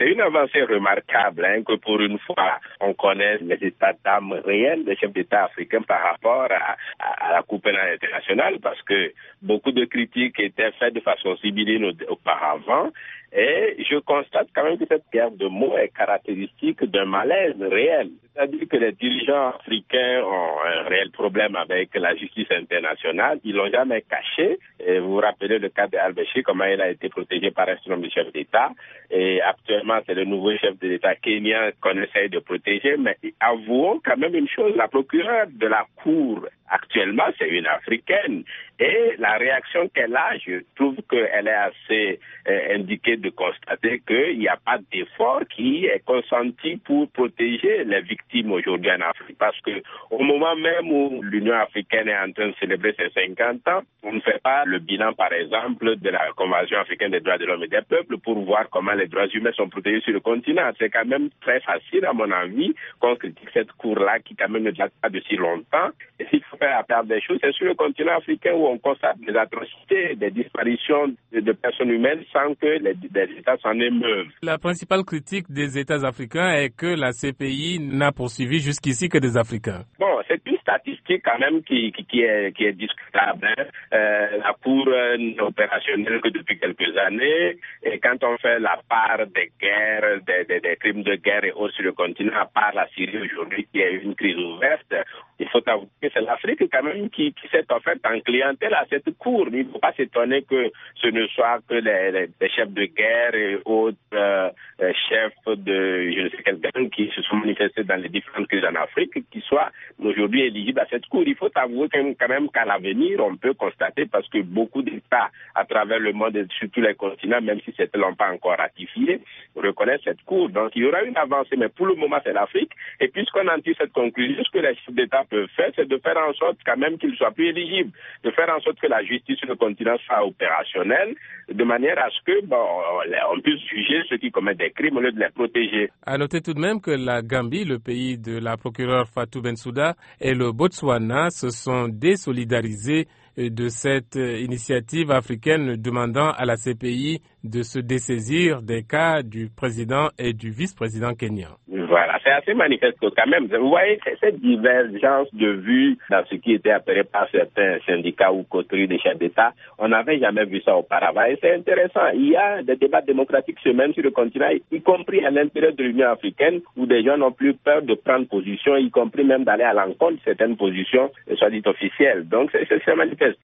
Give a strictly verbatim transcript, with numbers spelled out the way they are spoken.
c'est une avancée remarquable hein, que pour une fois, on connaisse les états d'âme réels des chefs d'État africains par rapport à, à, à la Cour pénale internationale, parce que beaucoup de critiques étaient faites de façon sibylline auparavant. Et je constate quand même que cette guerre de mots est caractéristique d'un malaise réel. C'est-à-dire que les dirigeants africains ont un réel problème avec la justice internationale. Ils l'ont jamais caché. Et vous vous rappelez le cas d'Al-Béchir, comment il a été protégé par un certain nombre de chefs d'État. Et actuellement, c'est le nouveau chef de l'État kenyan qu'on essaye de protéger. Mais avouons quand même une chose, la procureure de la Cour actuellement, c'est une Africaine. Et la réaction qu'elle a, je trouve qu'elle est assez euh, indiquée de constater qu'il n'y a pas d'effort qui est consenti pour protéger les victimes aujourd'hui en Afrique. Parce que au moment même où l'Union africaine est en train de célébrer ses cinquante ans, on ne fait pas le bilan, par exemple, de la Convention africaine des droits de l'homme et des peuples pour voir comment les droits humains sont protégés sur le continent. C'est quand même très facile, à mon avis, qu'on critique cette cour-là qui quand même ne date pas de si longtemps. Et s'il faut faire la part des choses, c'est sur le continent africain où on constate des atrocités, des disparitions de, de personnes humaines sans que les, les États s'en émeuvent. La principale critique des États africains est que la C P I n'a poursuivi jusqu'ici que des Africains. Bon, c'est une statistique quand même qui, qui, qui, est, qui est discutable. Hein. Euh, la Cour n'est opérationnelle que depuis quelques années. Et quand on fait la part des guerres, des, des, des crimes de guerre et autres sur le continent, à part la Syrie aujourd'hui qui est une crise ouverte, il faut avouer que c'est l'Afrique quand même qui, qui s'est offerte en clientèle à cette Cour. Il ne faut pas s'étonner que ce ne soit que les, les, les chefs de guerre et autres euh, chefs de je ne sais quel gang qui se sont manifestés dans les différentes crises en Afrique qui soient aujourd'hui éligibles à cette Cour. Il faut avouer quand même qu'à l'avenir, on peut constater, parce que beaucoup d'États à travers le monde et sur tous les continents, même si certains ne l'ont pas encore ratifié, reconnaissent cette Cour. Donc il y aura une avancée, mais pour le moment c'est l'Afrique. Et puisqu'on en tire cette conclusion, ce que les chefs d'État peuvent faire, c'est de faire en sorte quand même qu'ils soient plus éligibles, de faire en sorte que la justice sur le continent soit opérationnelle, de manière à ce que bon, on puisse juger ceux qui commettent des crimes au lieu de les protéger. À noter tout de même que la Gambie, le pays de la procureure Fatou Bensouda, et le Botswana se sont désolidarisés de cette initiative africaine demandant à la C P I de se dessaisir des cas du président et du vice-président kenyan. Voilà, c'est assez manifeste que quand même, vous voyez, cette divergence de vues dans ce qui était appelé par certains syndicats ou coteries des chefs d'État, on n'avait jamais vu ça auparavant. Et c'est intéressant, il y a des débats démocratiques se mènent sur le continent, y compris à l'intérieur de l'Union africaine, où des gens n'ont plus peur de prendre position, y compris même d'aller à l'encontre de certaines positions, soit dites officielles. Donc c'est, c'est manifeste.